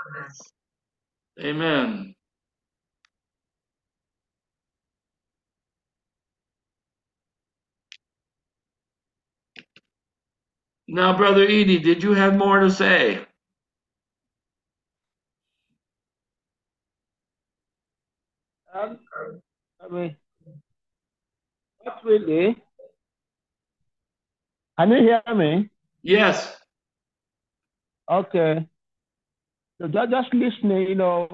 Amen. Now, Brother Edie, did you have more to say? Um, I mean, not really. Can you hear me? Yes. Okay. So just listening,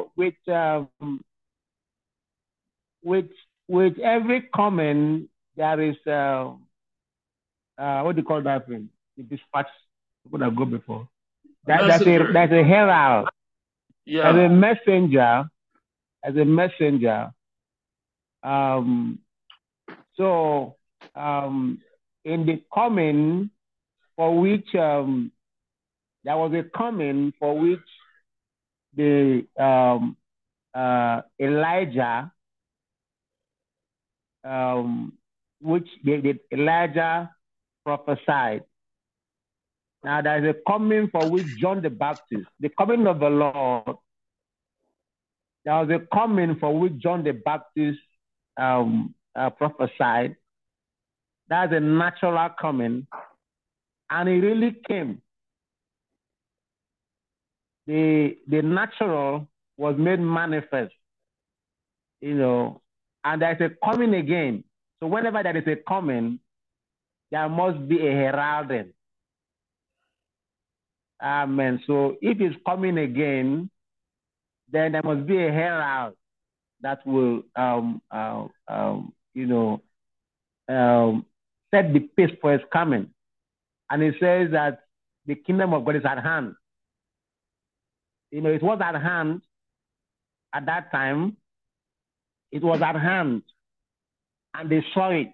with with every comment, there is what do you call that thing? The dispatch. What I go before. Messenger. There's a herald, there's Yeah. a messenger, as a messenger. Um, so in the coming for which there was a coming for which the Elijah, um, which the Elijah prophesied. Now there is a coming for which John the Baptist, the coming of the Lord, there was a coming for which John the Baptist prophesied. That's a natural coming, and it really came. The natural was made manifest, and there's a coming again. So whenever there is a coming, there must be a heralding. Amen. So if it's coming again, then there must be a herald that will, um, set the pace for its coming. And it says that the kingdom of God is at hand. It was at hand at that time. It was at hand, and they saw it.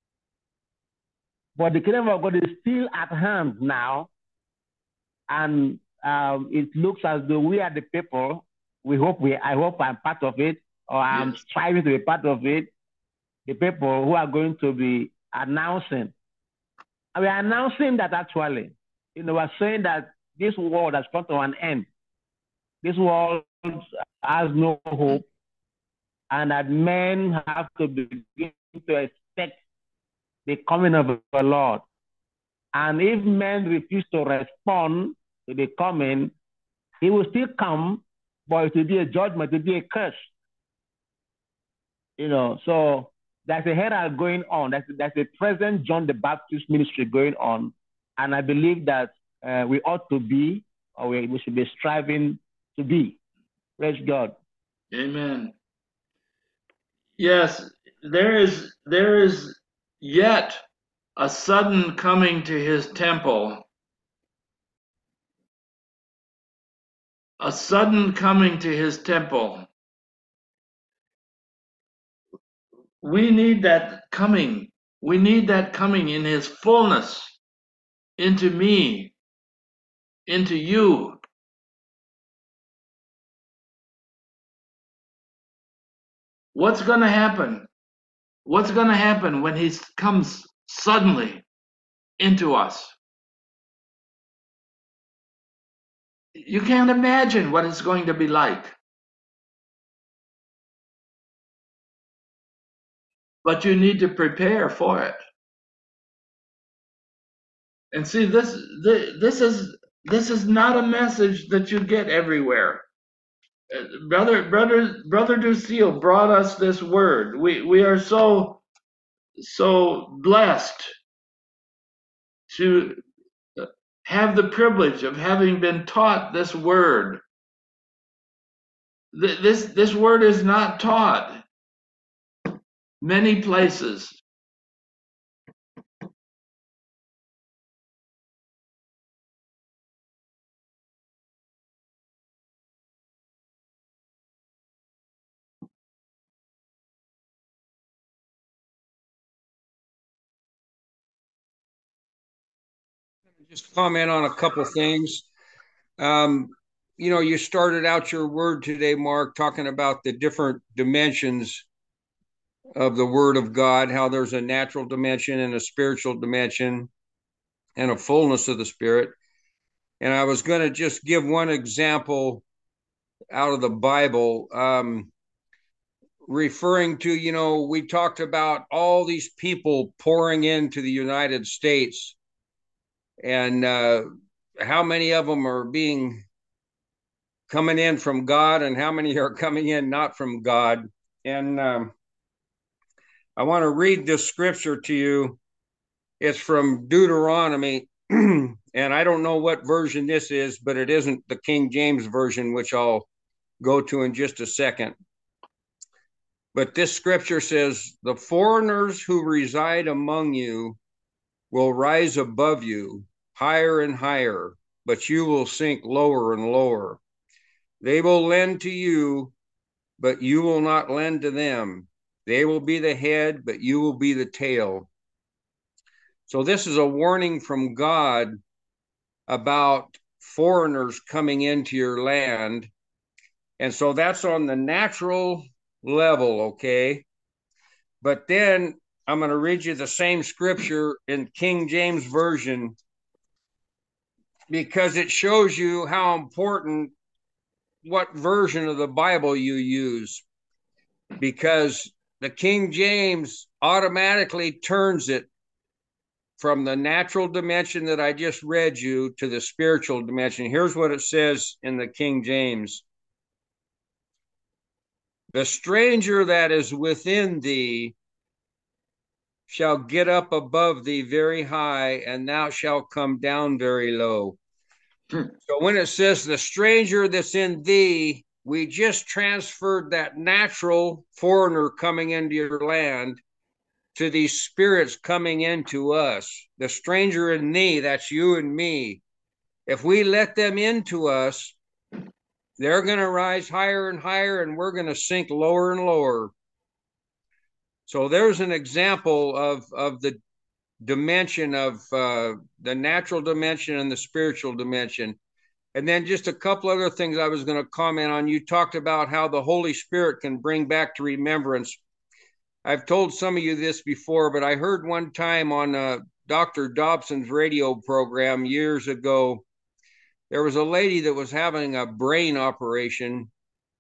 But the kingdom of God is still at hand now, and it looks as though we are the people. I hope I'm part of it, or I'm Yes. striving to be part of it. The people who are going to be announcing. And we're announcing that actually, we're saying that this world has come to an end. This world has no hope, and that men have to begin to expect the coming of the Lord. And if men refuse to respond to the coming, he will still come, but it will be a judgment, it will be a curse. So there's a herald going on. There's a present John the Baptist ministry going on. And I believe that we ought to be, or we should be striving to be. Praise God. Amen. Yes, there is yet a sudden coming to his temple, a sudden coming to his temple. We need that coming. We need that coming in his fullness into me, into you. What's going to happen? What's going to happen when he comes suddenly into us? You can't imagine what it's going to be like. But you need to prepare for it. And see, this is not a message that you get everywhere. Brother Lucille brought us this word. We are so blessed to have the privilege of having been taught this word. This word is not taught many places. Just comment on a couple things. Um, you started out your word today, Mark, talking about the different dimensions of the Word of God, how there's a natural dimension and a spiritual dimension and a fullness of the Spirit. And I was going to just give one example out of the Bible, referring to, you know, we talked about all these people pouring into the United States, and how many of them are coming in from God and how many are coming in not from God. And I want to read this scripture to you. It's from Deuteronomy, and I don't know what version this is, but it isn't the King James version, which I'll go to in just a second. But this scripture says, "The foreigners who reside among you will rise above you higher and higher, but you will sink lower and lower. They will lend to you, but you will not lend to them. They will be the head, but you will be the tail." So this is a warning from God about foreigners coming into your land. And so that's on the natural level, okay? But then I'm going to read you the same scripture in King James Version, because it shows you how important what version of the Bible you use. Because the King James automatically turns it from the natural dimension that I just read you to the spiritual dimension. Here's what it says in the King James: "The stranger that is within thee shall get up above thee very high, and thou shalt come down very low." So when it says the stranger that's in thee, we just transferred that natural foreigner coming into your land to these spirits coming into us. The stranger in thee, that's you and me. If we let them into us, they're going to rise higher and higher, and we're going to sink lower and lower. So there's an example of the dimension of the natural dimension and the spiritual dimension. And then just a couple other things I was going to comment on. You talked about how the Holy Spirit can bring back to remembrance. I've told some of you this before, but I heard one time on Dr. Dobson's radio program years ago, there was a lady that was having a brain operation.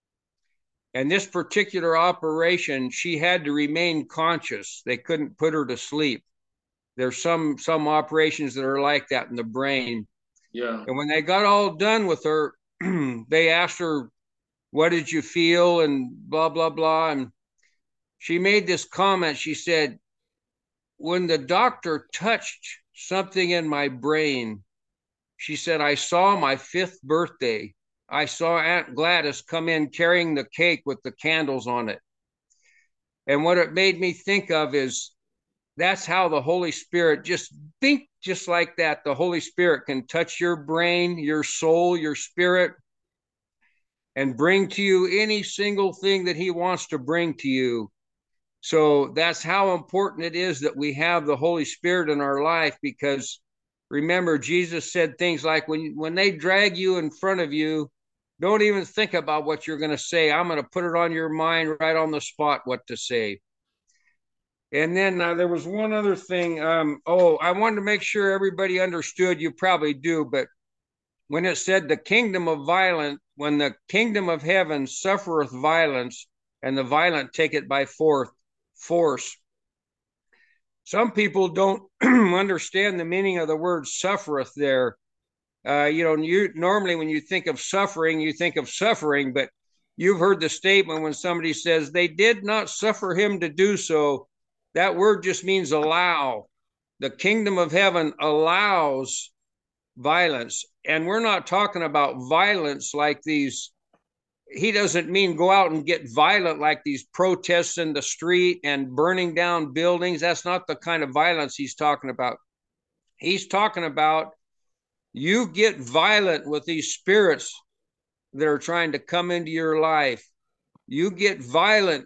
And this particular operation, she had to remain conscious. They couldn't put her to sleep. There's some operations that are like that in the brain. Yeah. And when they got all done with her, they asked her, "What did you feel?" and blah, blah, blah. And she made this comment. She said, "When the doctor touched something in my brain," she said, "I saw my 5th birthday. I saw Aunt Gladys come in carrying the cake with the candles on it." And what it made me think of is that's how the Holy Spirit, just think just like that. The Holy Spirit can touch your brain, your soul, your spirit, and bring to you any single thing that he wants to bring to you. So that's how important it is that we have the Holy Spirit in our life, because remember, Jesus said things like, when they drag you in front of you, don't even think about what you're going to say. I'm going to put it on your mind right on the spot what to say. And then there was one other thing. I wanted to make sure everybody understood. You probably do, but when it said the kingdom of violence, when the kingdom of heaven suffereth violence, and the violent take it by force. Some people don't understand the meaning of the word suffereth there. You normally, when you think of suffering, you think of suffering, but you've heard the statement when somebody says they did not suffer him to do so. That word just means allow. The kingdom of heaven allows violence. And we're not talking about violence like these. He doesn't mean go out and get violent like these protests in the street and burning down buildings. That's not the kind of violence he's talking about. He's talking about you get violent with these spirits that are trying to come into your life. You get violent.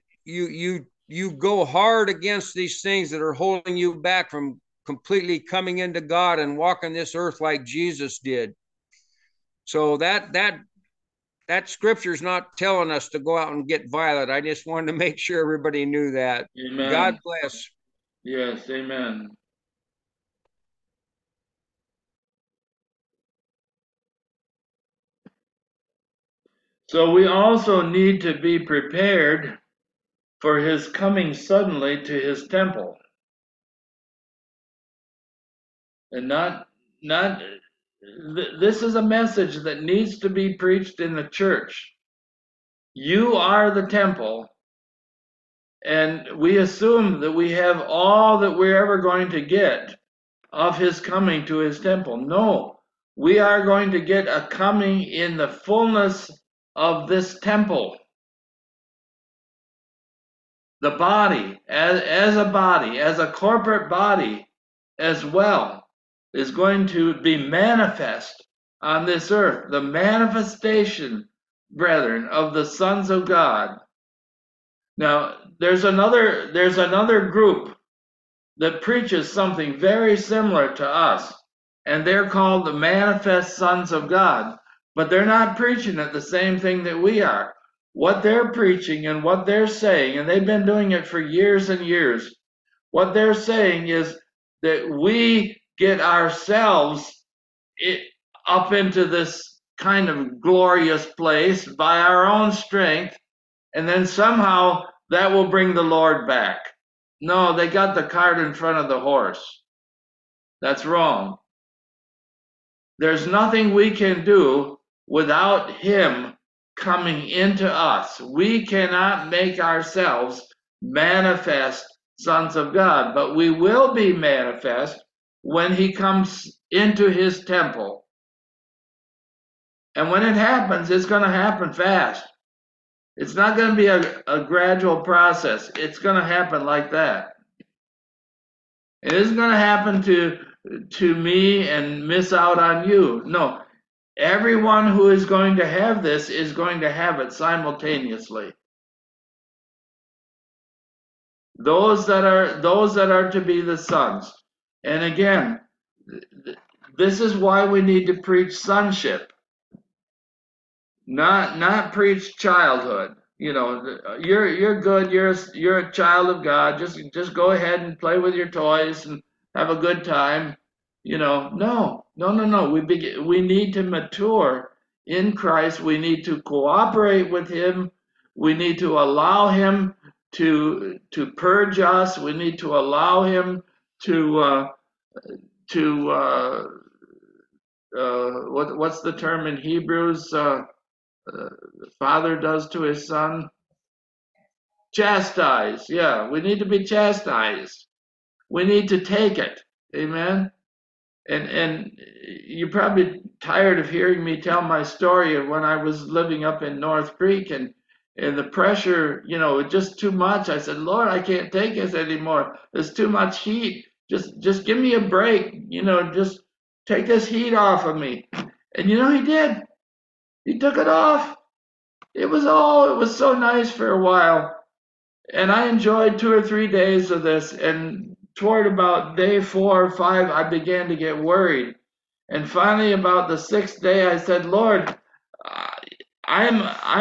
You go hard against these things that are holding you back from completely coming into God and walking this earth like Jesus did. So that scripture is not telling us to go out and get violent. I just wanted to make sure everybody knew that. Amen. God bless. Yes, amen. So we also need to be prepared for his coming suddenly to his temple. And this is a message that needs to be preached in the church. You are the temple, and we assume that we have all that we're ever going to get of his coming to his temple. No, we are going to get a coming in the fullness of this temple. The body, as a body, as a corporate body as well, is going to be manifest on this earth. The manifestation, brethren, of the sons of God. Now, there's another group that preaches something very similar to us, and they're called the manifest sons of God, but they're not preaching it the same thing that we are. What they're preaching and what they're saying, and they've been doing it for years and years, what they're saying is that we get ourselves up into this kind of glorious place by our own strength, and then somehow that will bring the Lord back. No, they got the cart in front of the horse. That's wrong. There's nothing we can do without him coming into us. We cannot make ourselves manifest sons of God, but we will be manifest when he comes into his temple. And when it happens, it's going to happen fast. It's not going to be a gradual process. It's going to happen like that. It isn't going to happen to me and miss out on you. No, everyone who is going to have this is going to have it simultaneously. Those that are to be the sons. And again, this is why we need to preach sonship, not preach childhood. You know, you're good. You're a child of God. Just go ahead and play with your toys and have a good time. You know, no. We need to mature in Christ. We need to cooperate with Him. We need to allow Him to purge us. We need to allow Him to what's the term in Hebrews? The father does to his son. Chastise. Yeah, we need to be chastised. We need to take it. Amen. And you're probably tired of hearing me tell my story of when I was living up in North Creek and the pressure, you know, just too much. I said, Lord, I can't take this anymore. There's too much heat. Just give me a break. You know, just take this heat off of me. And you know, he did. He took it off. It was so nice for a while. And I enjoyed 2 or 3 days of this. And toward about day 4 or 5, I began to get worried. And finally, about the 6th day, I said, Lord, I'm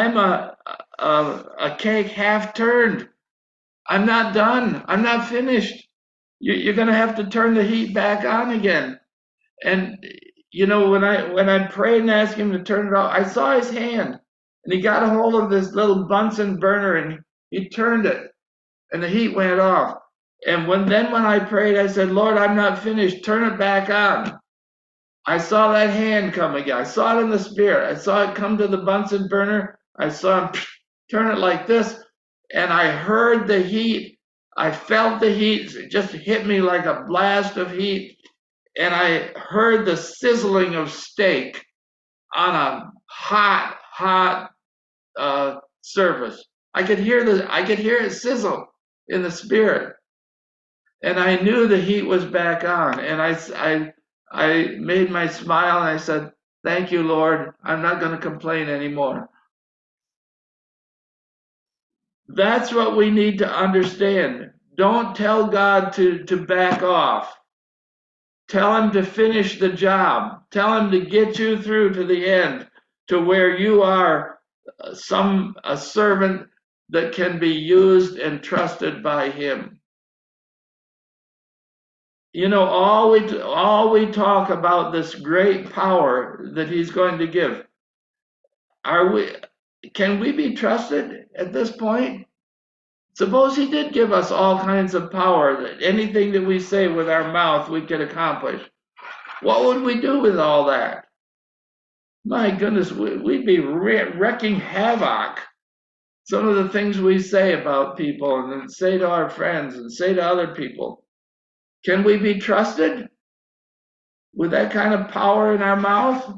a cake half turned. I'm not done. I'm not finished. You're going to have to turn the heat back on again. And you know, when I prayed and asked him to turn it off, I saw his hand, and he got a hold of this little Bunsen burner and he turned it, and the heat went off. And when I prayed, I said, Lord, I'm not finished. Turn it back on. I saw that hand come again. I saw it in the spirit. I saw it come to the Bunsen burner. I saw him turn it like this, and I heard the heat. I felt the heat. It just hit me like a blast of heat. And I heard the sizzling of steak on a hot surface. I could hear it sizzle in the spirit, and I knew the heat was back on. And I made my smile and I said, "Thank you, Lord. I'm not going to complain anymore." That's what we need to understand. Don't tell God to back off. Tell him to finish the job. Tell him to get you through to the end, to where you are a servant that can be used and trusted by him. You know, all we talk about this great power that he's going to give. can we be trusted at this point? Suppose he did give us all kinds of power, that anything that we say with our mouth we could accomplish. What would we do with all that? My goodness, we'd be wrecking havoc. Some of the things we say about people and then say to our friends and say to other people. Can we be trusted with that kind of power in our mouth?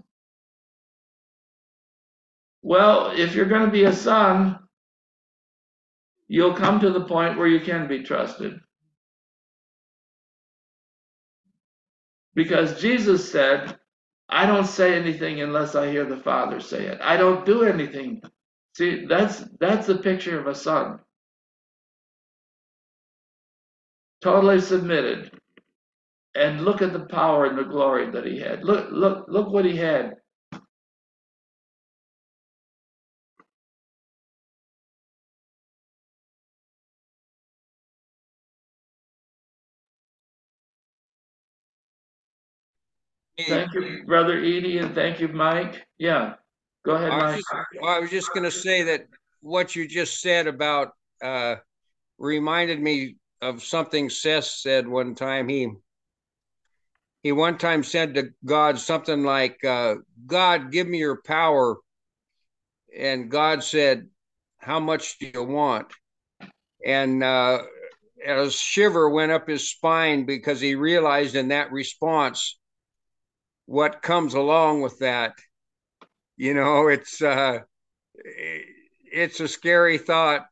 Well, if you're going to be a son, you'll come to the point where you can be trusted. Because Jesus said, I don't say anything unless I hear the Father say it. I don't do anything. See, that's the picture of a son. Totally submitted. And look at the power and the glory that he had. Look what he had. Thank you, Brother Edie, and thank you, Mike. Yeah, go ahead, Mike. I was just going to say that what you just said about reminded me of something Seth said one time. He one time said to God something like, God, give me your power. And God said, how much do you want? And a shiver went up his spine because he realized in that response what comes along with that. You know, it's a scary thought.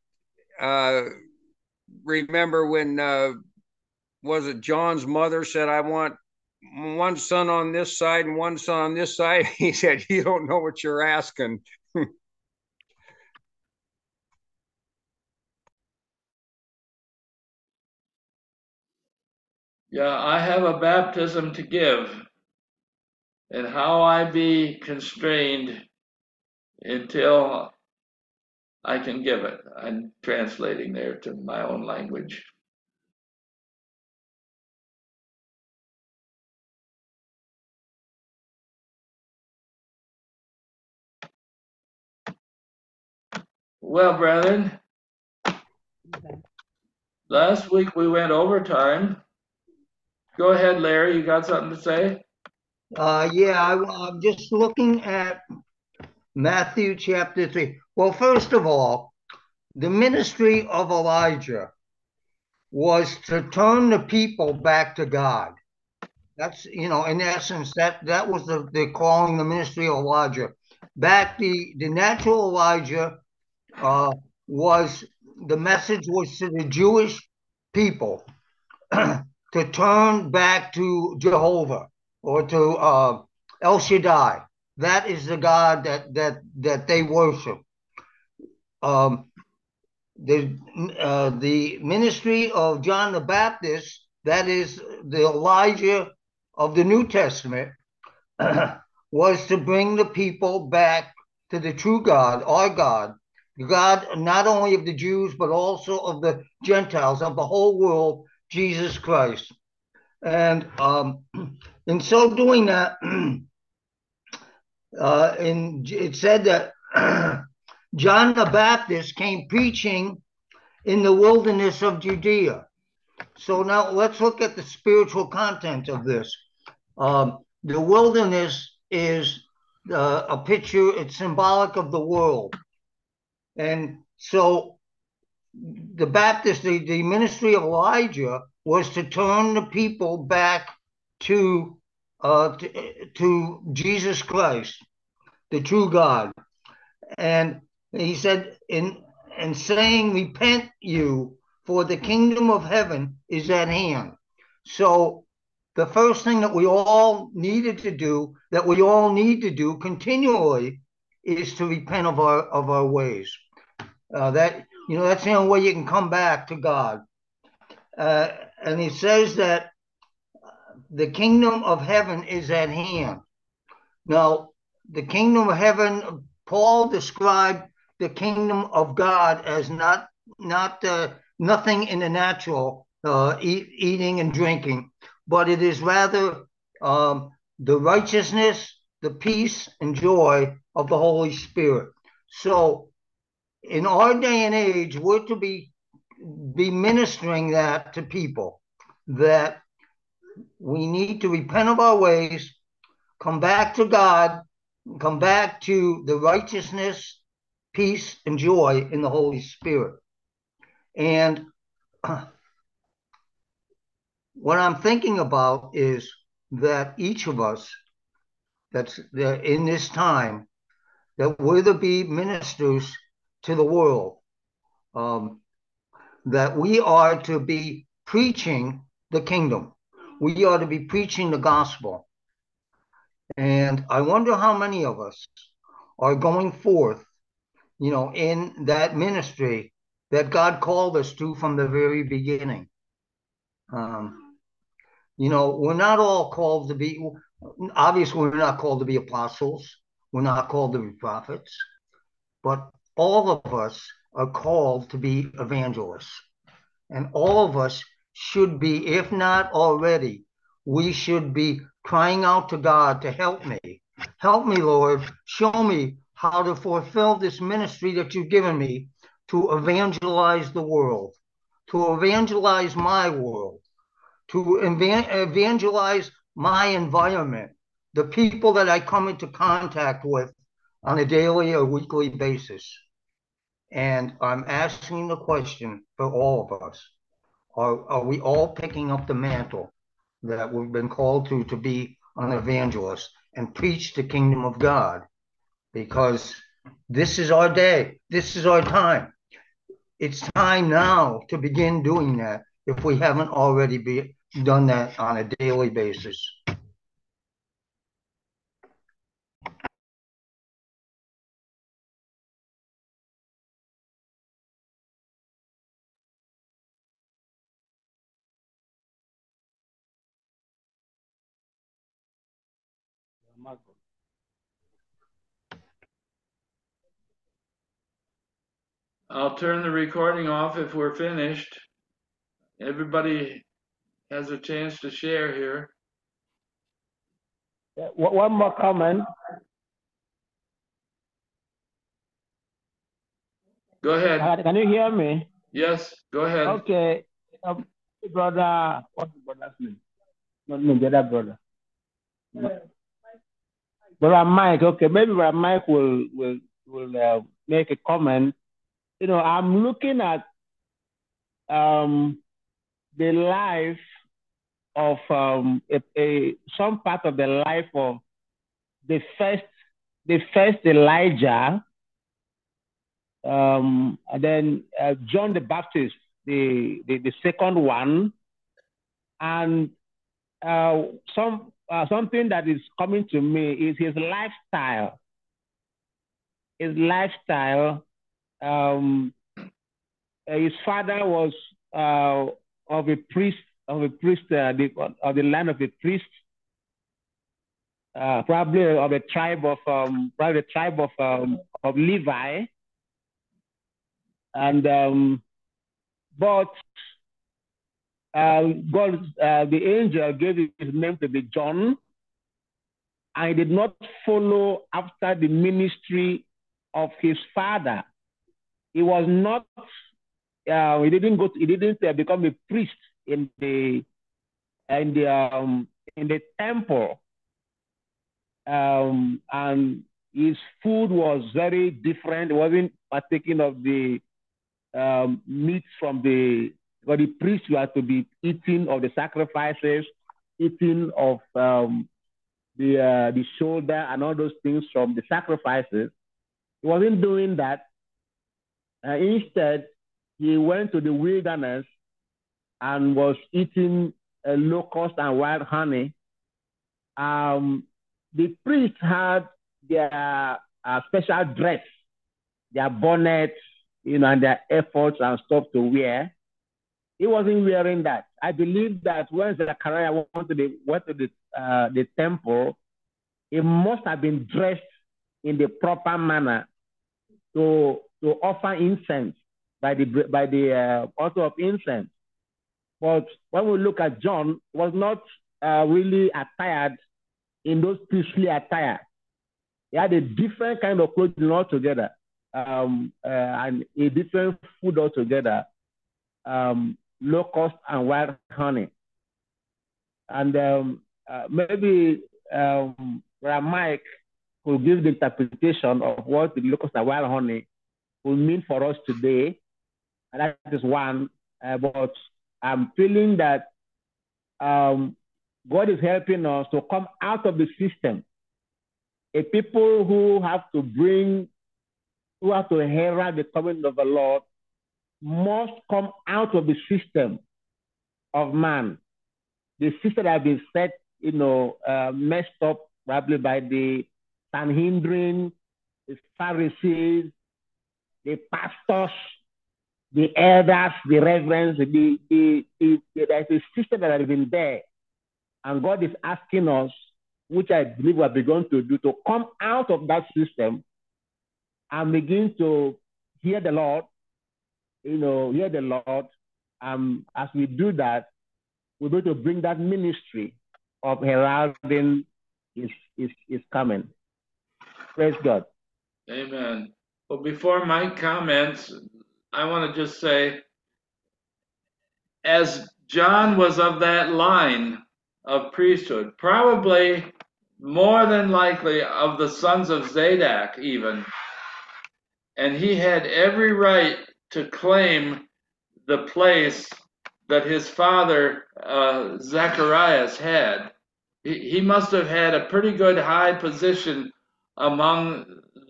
Remember when was it John's mother said, I want one son on this side and one son on this side? He said, you don't know what you're asking. Yeah, I have a baptism to give, and how I be constrained until I can give it. I'm translating there to my own language. Well, brethren, last week we went overtime. Go ahead, Larry. You got something to say? Yeah, I'm just looking at Matthew chapter 3. Well, first of all, the ministry of Elijah was to turn the people back to God. That's, in essence, that was the calling, the ministry of Elijah. Back the natural Elijah was, the message was to the Jewish people to turn back to Jehovah or to El Shaddai. That is the God that they worship. The ministry of John the Baptist, that is the Elijah of the New Testament, was to bring the people back to the true God, our God, God not only of the Jews, but also of the Gentiles, of the whole world, Jesus Christ. And in so doing that, it said that John the Baptist came preaching in the wilderness of Judea. So now let's look at the spiritual content of this. The wilderness is a picture, it's symbolic of the world. And so the Baptist, the ministry of Elijah was to turn the people back to Jesus Christ, the true God. And he said, in saying, repent you, for the kingdom of heaven is at hand. So the first thing that we all needed to do, that we all need to do continually, is to repent of our ways. That's the only way you can come back to God. And he says that the kingdom of heaven is at hand. Now, the kingdom of heaven, Paul described the kingdom of God as not nothing in the natural, eating and drinking, but it is rather the righteousness, the peace and joy of the Holy Spirit. So in our day and age, we're to be ministering that to people, that we need to repent of our ways, come back to God, come back to the righteousness, peace, and joy in the Holy Spirit. And what I'm thinking about is that each of us that's in this time, that we're to be ministers to the world, that we are to be preaching the kingdom. We are to be preaching the gospel. And I wonder how many of us are going forth, in that ministry that God called us to from the very beginning. We're not all called to be, obviously, we're not called to be apostles. We're not called to be prophets. But all of us are called to be evangelists. And all of us should be, if not already, we should be crying out to God to help me. Help me, Lord. Show me how to fulfill this ministry that you've given me to evangelize the world, to evangelize my world, to evangelize my environment, the people that I come into contact with on a daily or weekly basis. And I'm asking the question for all of us. Are we all picking up the mantle that we've been called to be an evangelist and preach the kingdom of God? Because this is our day. This is our time. It's time now to begin doing that if we haven't already done that on a daily basis. I'll turn the recording off if we're finished. Everybody has a chance to share here. One more comment. Go ahead. Can you hear me? Yes, go ahead. Okay. Brother, what's the brother's name? No, the other brother. Brother Mike. Okay, maybe Brother Mike will make a comment. I'm looking at the life of some part of the life of the first Elijah, and then John the Baptist, the second one, and something that is coming to me is his lifestyle. His lifestyle. His father was of a priest, of the line of a priest, probably of the tribe of Levi, and but God, the angel gave his name to be John, and he did not follow after the ministry of his father. He was not. He didn't become a priest in the temple, and his food was very different. He wasn't partaking of the meat from the priests were to be eating of the sacrifices, eating of the shoulder and all those things from the sacrifices. He wasn't doing that. Instead, he went to the wilderness and was eating locust and wild honey. The priests had their special dress, their bonnets, and their efforts and stuff to wear. He wasn't wearing that. I believe that when Zechariah went to the temple, he must have been dressed in the proper manner to offer incense by the altar of incense. But when we look at John, was not really attired in those priestly attire. He had a different kind of clothing altogether. and a different food altogether, locust and wild honey. And maybe Mike will give the interpretation of what the locust and wild honey will mean for us today. And that is one. But I'm feeling that God is helping us to come out of the system. A people who have to herald the coming of the Lord must come out of the system of man. The system that has been set, messed up probably by the Sanhedrin, the Pharisees, the pastors, the elders, the reverends. There's a system that has been there. And God is asking us, which I believe we are begun to do, to come out of that system and begin to hear the Lord, hear the Lord. As we do that, we're going to bring that ministry of heralding is coming. Praise God. Amen. Well, before Mike comments, I want to just say, as John was of that line of priesthood, probably more than likely of the sons of Zadok even, and he had every right to claim the place that his father Zacharias had. He must have had a pretty good high position among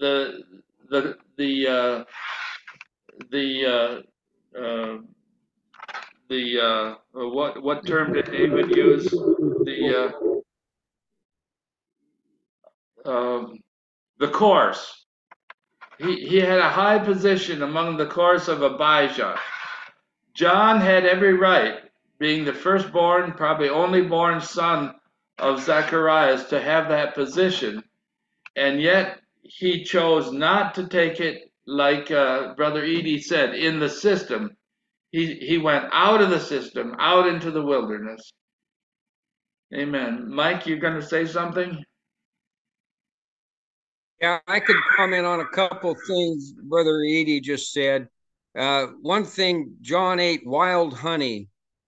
what term did David use? The course. He had a high position among the course of Abijah. John had every right, being the firstborn, probably only born son of Zacharias, to have that position, and yet he chose not to take it, like Brother Edie said, in the system. He went out of the system, out into the wilderness. Amen. Mike, you're going to say something? Yeah, I could comment on a couple things Brother Edie just said. One thing, John ate wild honey.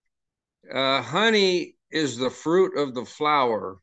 Honey is the fruit of the flower.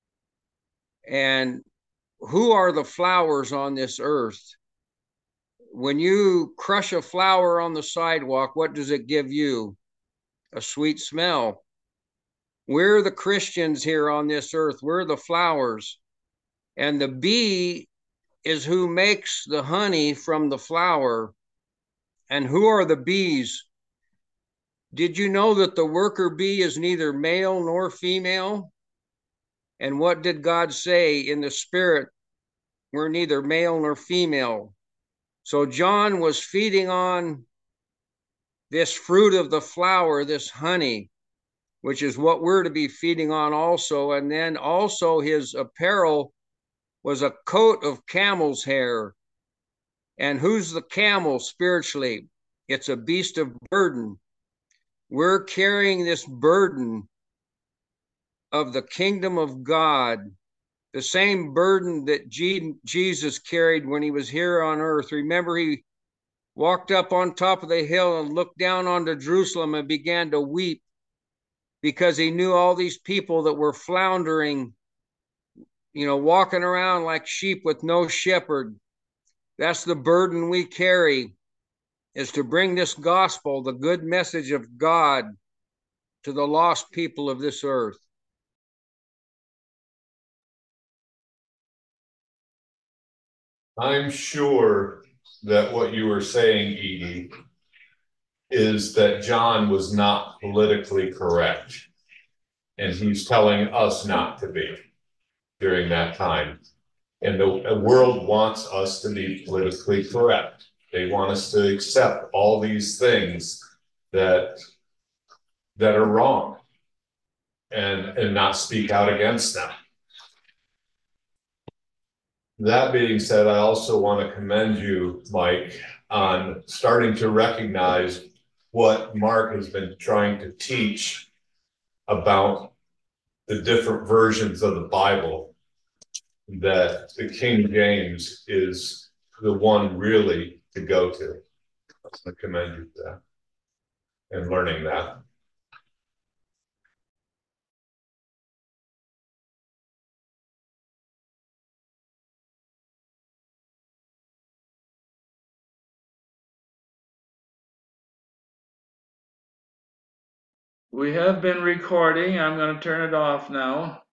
And who are the flowers on this earth? When you crush a flower on the sidewalk, what does it give you? A sweet smell. We're the Christians here on this earth. We're the flowers. And the bee is who makes the honey from the flower. And who are the bees? Did you know that the worker bee is neither male nor female? And what did God say in the spirit? We're neither male nor female. So John was feeding on this fruit of the flower, this honey, which is what we're to be feeding on also. And then also his apparel was a coat of camel's hair. And who's the camel spiritually? It's a beast of burden. We're carrying this burden of the kingdom of God, the same burden that Jesus carried when he was here on earth. Remember, he walked up on top of the hill and looked down onto Jerusalem and began to weep because he knew all these people that were floundering, walking around like sheep with no shepherd. That's the burden we carry, is to bring this gospel, the good message of God, to the lost people of this earth. I'm sure that what you were saying, Edie, is that John was not politically correct. And he's telling us not to be during that time. And the world wants us to be politically correct. They want us to accept all these things that are wrong and not speak out against them. That being said, I also want to commend you, Mike, on starting to recognize what Mark has been trying to teach about the different versions of the Bible, that the King James is the one really to go to. I commend you for that and learning that. We have been recording. I'm going to turn it off now.